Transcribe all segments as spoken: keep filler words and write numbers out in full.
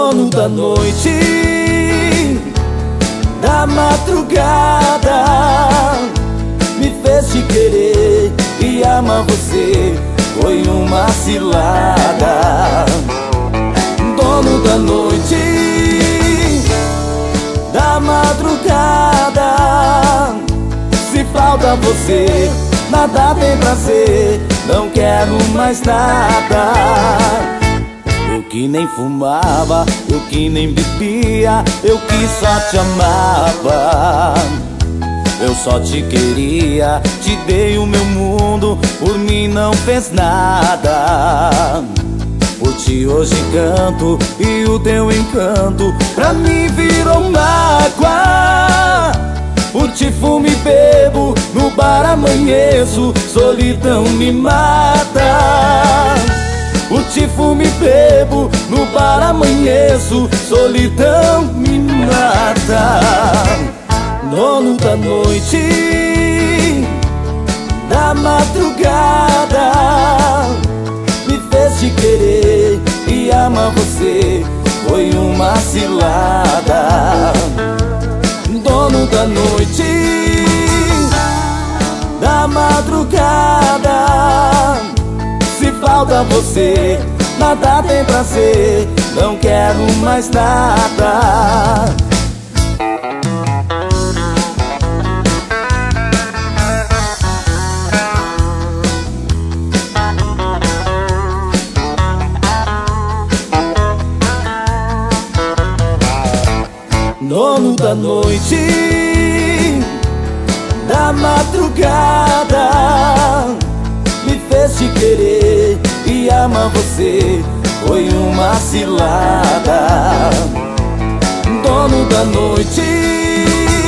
Dono da noite, da madrugada, me fez te querer e amar você, foi uma cilada. Dono da noite, da madrugada, se falta você, nada tem prazer, não quero mais nada. Eu que nem fumava, eu que nem bebia, eu que só te amava. Eu só te queria, te dei o meu mundo, por mim não fez nada. Por ti hoje canto e o teu encanto pra mim virou mágoa. Por ti fumo e bebo, no bar amanheço, solidão me mata. Por ti fumo e bebo, no bar amanheço, solidão me mata. Dono da noite, da madrugada, me fez te querer e amar você, foi uma cilada. Dono da noite, da madrugada, se falta você, nada tem prazer, não quero mais nada. Dono da noite, da madrugada, me fez te querer e amar você, foi uma cilada. Dono da noite,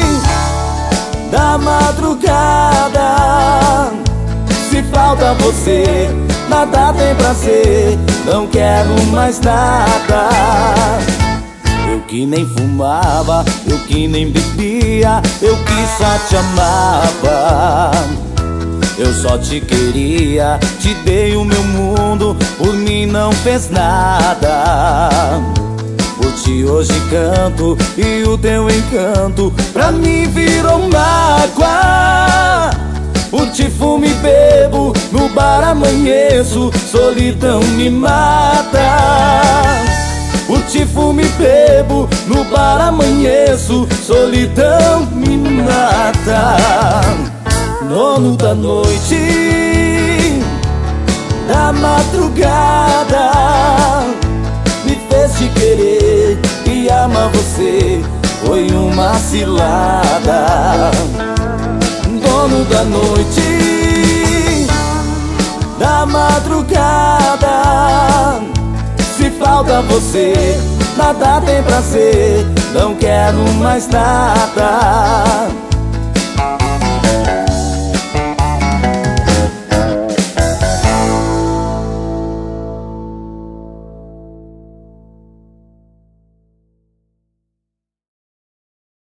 da madrugada, se falta você, nada tem prazer, não quero mais nada. Eu que nem fumava, eu que nem bebia, eu que só te amava. Eu só te queria, te dei o meu mundo, por mim não fez nada. Por ti hoje canto e o teu encanto pra mim virou mágoa. Por ti fumo e bebo, no bar amanheço, solidão me mata. Por ti fumo e bebo, no bar amanheço, solidão me mata. Dono da noite, da madrugada, me fez te querer e amar você, foi uma cilada. Dono da noite, da madrugada, se falta você, nada tem prazer, não quero mais nada.